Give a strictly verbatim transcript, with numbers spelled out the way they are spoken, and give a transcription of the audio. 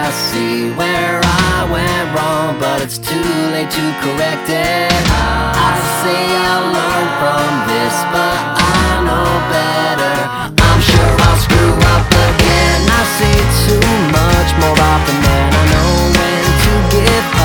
I see where I went wrong, but it's too late to correct it. I say I learned from this, but I know better. I'm sure I'll screw up again. I say too much more often than I know when to give